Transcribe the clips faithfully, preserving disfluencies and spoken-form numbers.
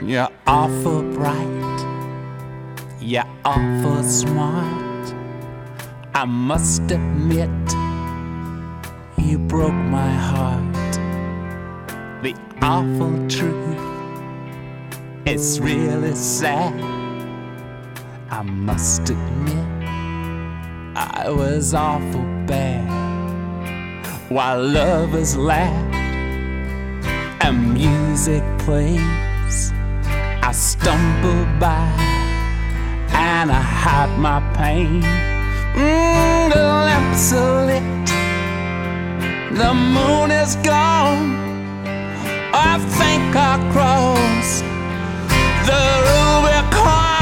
You're awful bright, you're awful smart. I must admit, you broke my heart. The awful truth, it's really sad. I must admit, I was awful bad. While lovers laugh and music plays, I stumble by and I hide my pain. Mm, the lamps are lit, the moon is gone. I think I'll cross the Rubicon.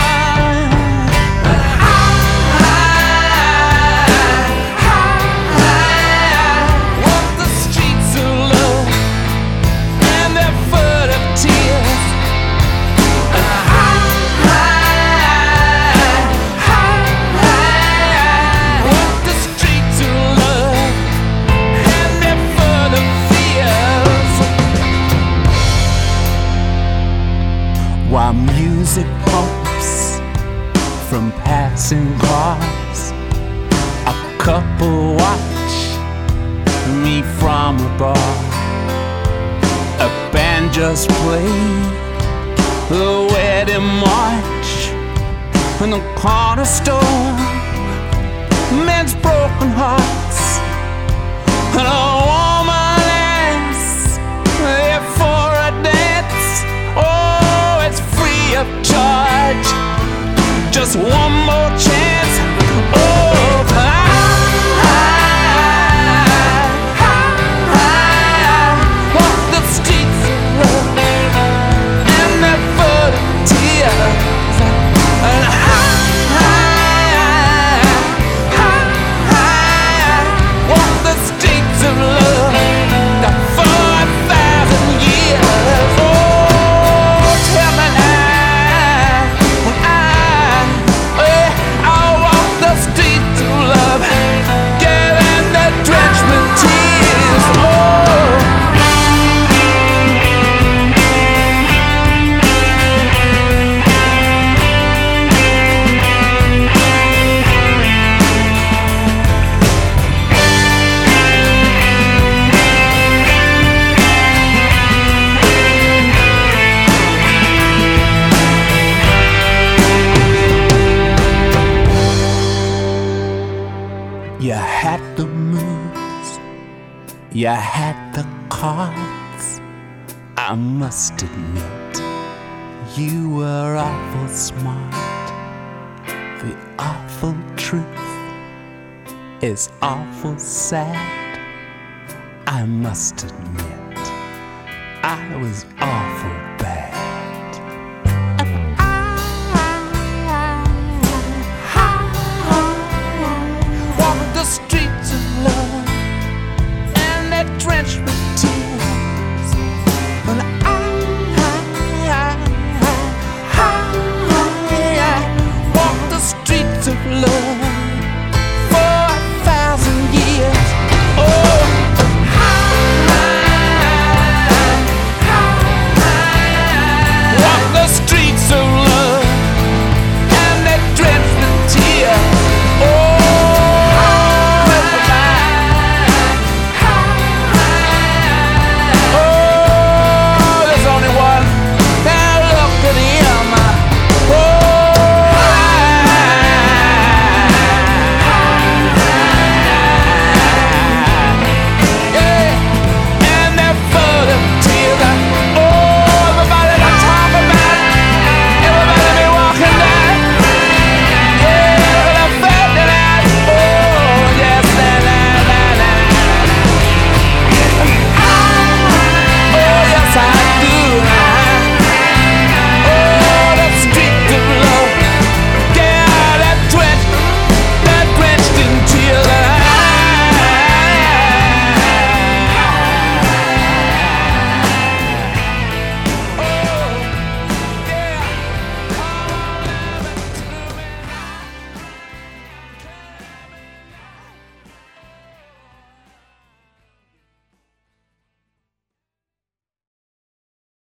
While music pumps from passing cars, a couple watch me from a bar. A band just played the wedding march in the corner store. Men's broken hearts and a woman is there for a dance. Oh, it's free of charge, just one more chance. Oh, I, I, I, I walk the streets of love and they're full of tears. And I, I, I, I walk the streets of love for a thousand years. Oh, tell me now, when I, eh, I walk the streets of love, getting that drench with tears. Oh. You had the moves, you had the cards. I must admit, you were awful smart. The awful truth is awful sad. I must admit, I was awful bad.